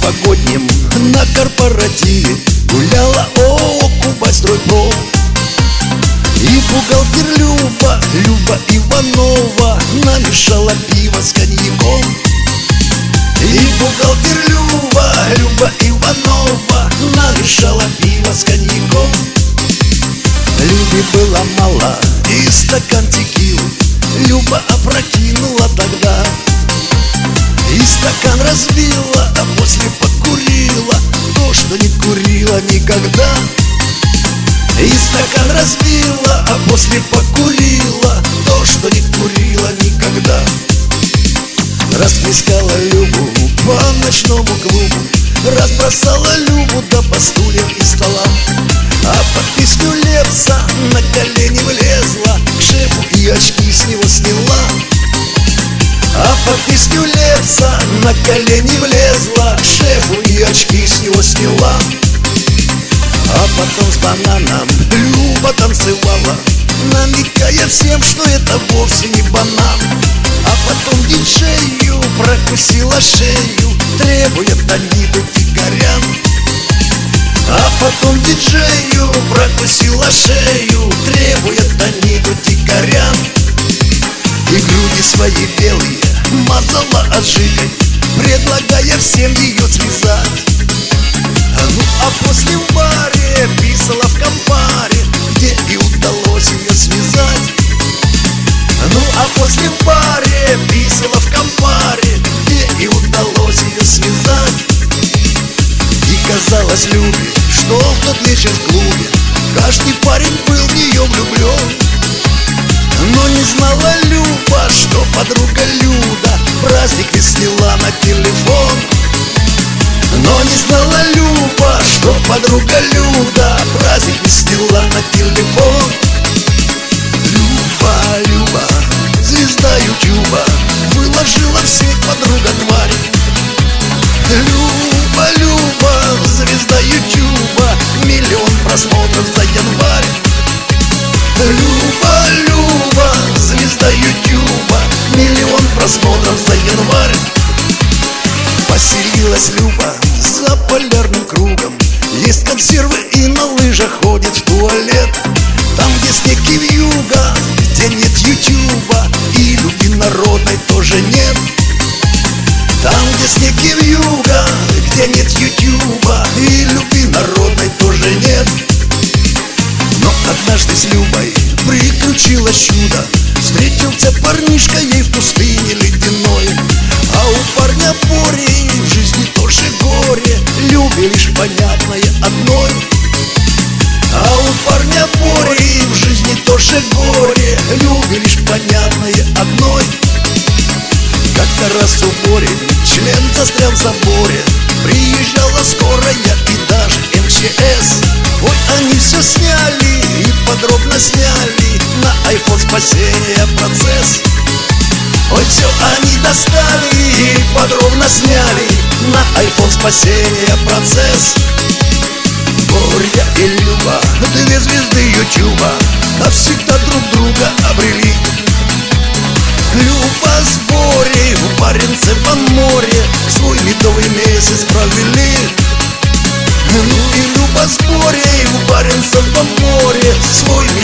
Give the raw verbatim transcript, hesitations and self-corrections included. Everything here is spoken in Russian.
новогоднем на корпоративе гуляла ООО «Кубайстройпром». И бухгалтер Люба, Люба Иванова, намешала пиво с коньяком. И бухгалтер Люба, Люба Иванова, намешала пиво с коньяком. Любе было мало и стакан текилы Люба опрокинула тогда. И стакан разбила, а после покурила то, что не курила никогда. И стакан разбила, а после покурила то, что не курила никогда. Расплескала Любу по ночному клубу, разбросала Любу да по стульям и столам. А под песню Лепса на колени влезла к шефу и очки с него сняла. А под песню Лепса на колени влезла к шефу и очки с него сняла. А потом с бананом Люба танцевала, намекая всем, что это вовсе не банан. А потом диджею прокусила шею, требуя Даниду Тигорян. А потом диджею прокусила шею, требуя Даниду Тигорян. И груди свои белые мазала аджикой, предлагая всем ее связать. Ну а после в баре писала в компаре, где и удалось ее связать. Ну а после в баре писала в компаре, где и удалось ее связать. И казалось Любе, что в тот вечер в клубе каждый парень был в нее влюблен. Но не знала Люба, что подруга Люда праздник не сняла на телефон. Но не знала Люба, что подруга Люда праздник не сняла на телефон. Люба, Люба, звезда ютуба, выложила в сеть подруга тварь. Люба, Люба, звезда ютуба, миллион просмотров за январь. Люба, Люба, звезда ютуба, миллион просмотров за январь. Поселилась Люба за полярным кругом, есть консервы и на лыжах ходит в туалет. Там, где снег и вьюга, где нет ютуба и любви народной тоже нет. Там, где снег и вьюга, где нет ютуба и любви народной тоже нет. Но однажды с Любой приключилось чудо, встретился парнишка ей в пустыне ледяной. А у парня Бори в жизни тоже горе, Любе лишь понятное одной. А у парня Бори в жизни тоже горе, Любе лишь понятное одной. Как-то раз у Бори член застрял в заборе, приезжала скорая и даже эм че эс. Вот они все сняли и подробно сняли на айфон спасения процесс. Ой, все они достали и подробно сняли на айфон спасения процесс. Боря и Люба, две звезды ютуба, навсегда друг друга обрели. Люба с Борей в Баренцевом море свой медовый месяц провели. Ну и Люба с Борей в Баренцевом море свой